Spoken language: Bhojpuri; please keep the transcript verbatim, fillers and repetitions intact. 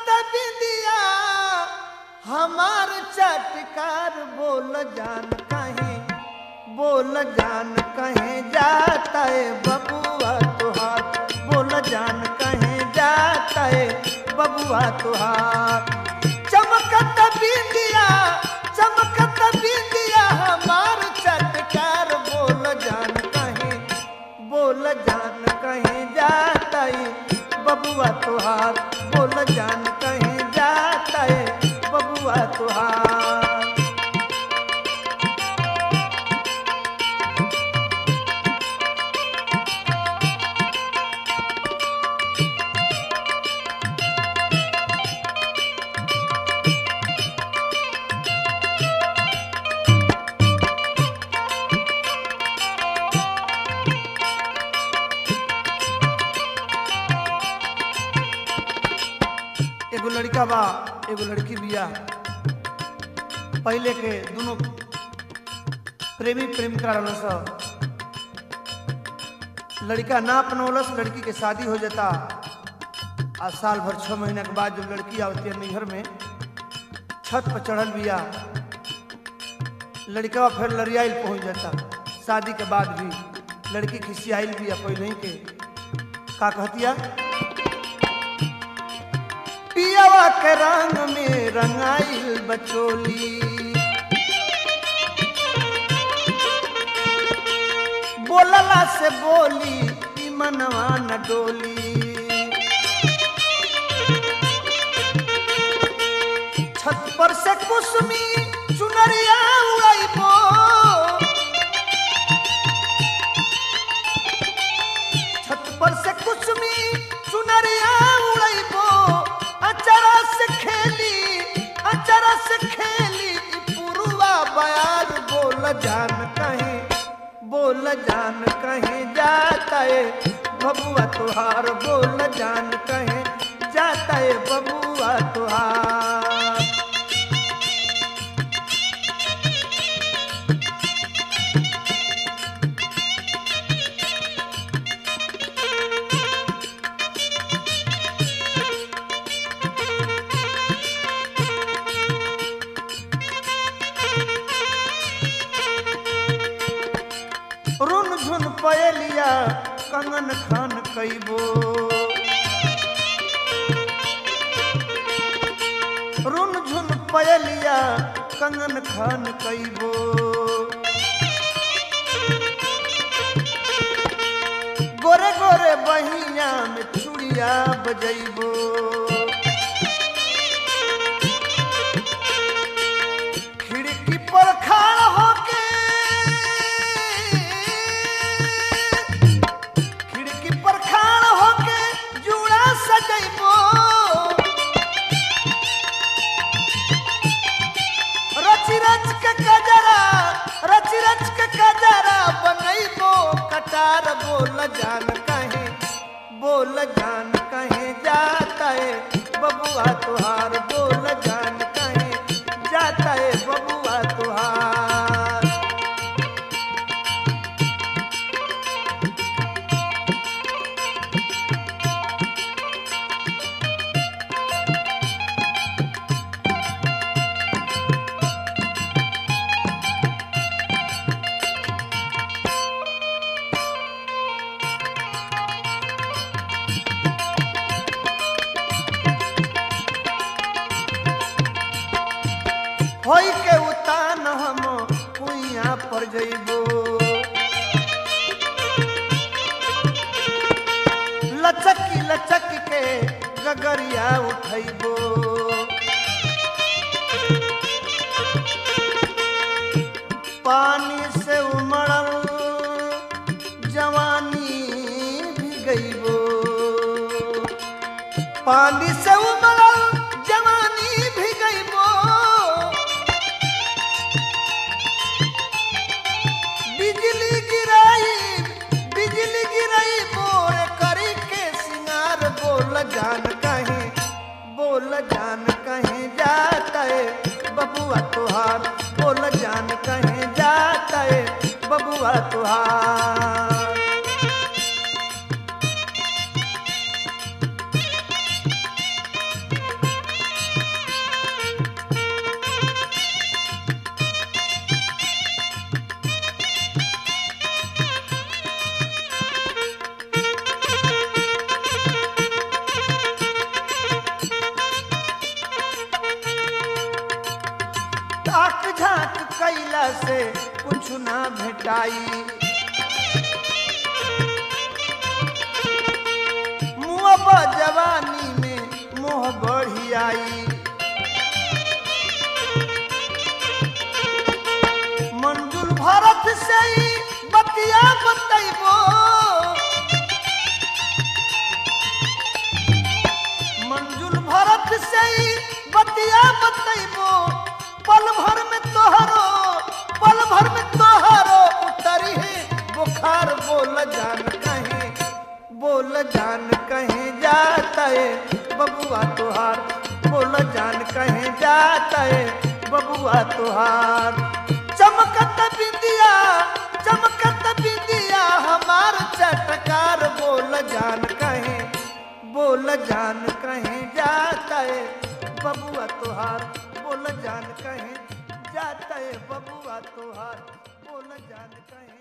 बिंदिया हमार चटकार बोल जान कहीं बोल जान कहीं जाता है बबुआ तुहार बोल जान कहीं जाता है बबुआ तुहार चमकत बिंदिया चमकत बिंदिया हमार चटकार बोल जान कहीं बोल जान कहीं जाता है बबुआ तुहार बोल जान कहीं जाता है बबुआ तुहार एगो लड़का बा एगो लड़की बिया पहले के दोनों प्रेमी प्रेमिका रहलस लड़का ना अपनौलस लड़की के शादी हो जाता आज साल भर छह महीना के बाद जब लड़की आवती है नैहर में छत पर चढ़ल बिया लड़का फिर लड़ियाइल पहुंच जाता शादी के बाद भी लड़की खिसियाइल बिया पहले ही के का कहतिया पियावा के रंग में रंगाइल बचोली बोलला से बोली ई मनवा न डोली छत पर से कुसुमी चुनरिया उड़ाइबो छत पर से कुसुमी चुनरिया उड़ाइबो अचरा से खेली अचरा से खेली पुरुआ बयार बोल जान कहीं बोल जान कहीं जाता है बबुआ तुहार बोल जान कहीं जाता है बबुआ तुहार रुन झुन पयलिया कंगन खान कईबो रुन झुन पयलिया कंगन खान कईबो गोरे गोरे बहिया में चूड़िया बजैबो खिड़की पर खाड़ होके कटार बोल जान कहीं बोल जान कहीं जाता है बबुआ तुहार बोल जान कहीं जाता है बबुआ तुहार होई के उतान हम कुइया पर जइबो लचकी लचक के गगरिया उठैबो पानी से उमड़ल जवानी भी गईबो पानी से उमड़ल जवानी भी गईबो बिजली गिराई बिजली गिराई बोरे करी के सिंगार बोल जान कहीं बोल जान कहीं जाता है बबुआ तुहार बोल जान कहीं जाता है बबुआ तुहार ना भेटाई। मुआ जवानी में मोह बढ़ी आई। मंजुल भरत से ही बतिया बतैबो, मंजुल भरत से ही बतिया बतैबो। पल भर में तोहरो, पल भर में तोहरो उतरी है बुखार। बोल जान कहीं, बोल जान कहीं जाता है बबुआ तुहार। बोल जान कहीं जाता है बबुआ तुहार। चमकत बिंदिया, चमकत बिंदिया हमार चटकार। बोल जान कहीं, बोल जान कहीं जाता है बबुआ तुहार। बोल जान कहीं जाता है बबुआ तुहार। बोल जान कहीं